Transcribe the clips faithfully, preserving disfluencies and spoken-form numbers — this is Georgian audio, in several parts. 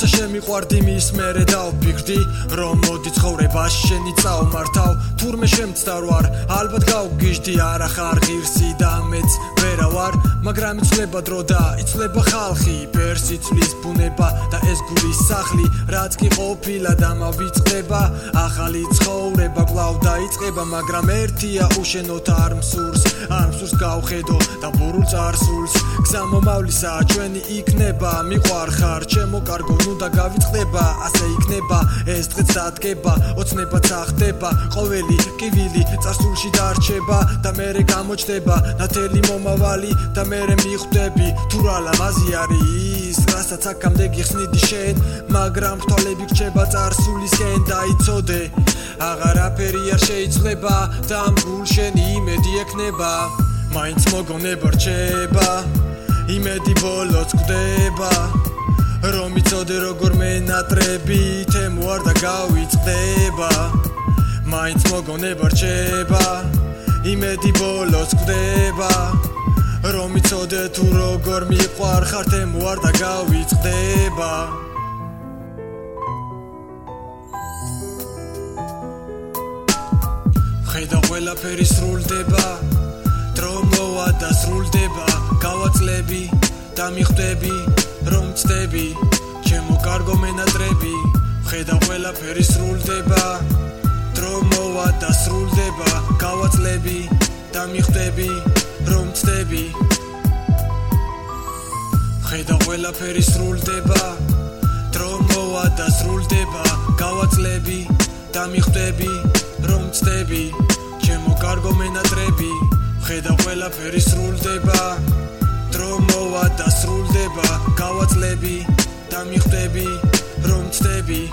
როცა შემიყვარდი მის მერე დავფიქრდი რომ მოდი ცხოვრებაში შენი წავმართავ თურმე შემცდარ ვარ ალბათ გავგიჟდი არა ხარ ღირსი და მეც ვერა ვარ მაგრამ იცვლება დრო და იცვლება ხალხი ფერს იცვლის ბუნება და ეს გულის სახლი რაც კი ყოფილა და მავიწყდება ახალი ცხოვრება კვლავ დაიწყება მაგრამ ერთია უშენოთ არ მსურს არ მსურს გავხედო და ბურულ წარსულს გზა მომავლისა ჩვენი იქნება მიყვარხარ ჩემო კარგო ნუ და გავიწყდება ასე იქნება ეს დღეც დადგება ოცნებაც ახდება ყოველი კივილი წარსულში დარჩება და მერე გამოჩდება ნათელი მომავალი და მერე მიხვდები თუ რა ლამაზი არის რასაც აქამდე გიხსნიდი შენ მაგრამ რთვალები გრჩება წარსულისკენ დაიცოდე აღარაფერი არ შეიცვლება და ამ გულ შენი იმედი ექნება მაინც მოგონება რჩება იმედი ბოლოს გვდება რომ იცოდე როგორ მენატრები თემო არ და გავიწყდება მაინც მოგონება რჩება იმედი ბოლოს გვდება რომ იცოდე თუ როგორ მიყვარხარ თემო არ და გავიწყდება ხედა ყველაფერი სრულდება დრო მოვა და სრულდება გავაწლები და მიხვდები რომ ცდები ჩემო კარგო მენატრები ხედა ყველაფერი სრულდება დრო მოვა და სრულდება გავაწლები და მიხვდები რომ ცდები ხედა ყველაფერი სრულდება დრო მოვა და სრულდება გავაწლები და მიხვდები რომ ცდები ჩემო კარგო მენატრები ხედა ყველაფერი სრულდება დრო მოვა და სრულდება გავაწლები და მიხვდები რომ ცდები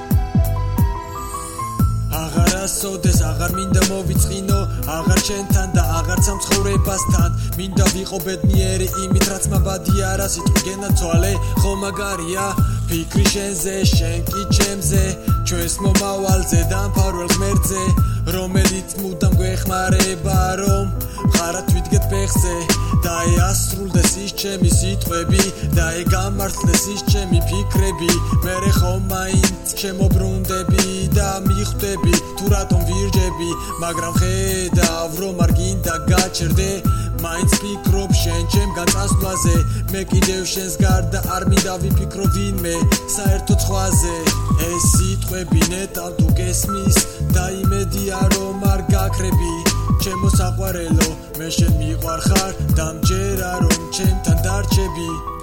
აღარასოდეს აღარ მინდა მოვიწყინო აღარ შენთან და აღარც ამ ცხოვრებასთან მინდა ვიყო ბედნიერი იმით რაც მაბადი არა სიტყვი გენაცვალე ხო მაგარია ფიქრი შენზე შენ კი ჩემზე ჩვენს მომავალზე და მფარველ ღმერთზე რომელიც მუდამ გვეხმარება რომ ხარად ვიდგეთ ფეხზე და ეასრულდეს ის ჩემი სიტყვები და ეგამართლდეს ის ჩემი ფიქრები მერე ხომ მაინც შემობრუნდები და მიხვდები თუ რატომ ვირჯები მაგრამ ხედავ რომ არ გინდა გაჩერდე მაინც ფიქრობ შენ ჩემგან წასვლაზე მე კიდევ შენს გარდა არ მინდა ვიფიქრო ვინმე საერთოდ სხვაზე ეს სიტყვები ნეტავ თუ გესმის და იმედია რომ არ გაქრები ჩემო საყვარელო მე შენ მიყვარხარ და მჯერა რომ ჩემთან დარჩები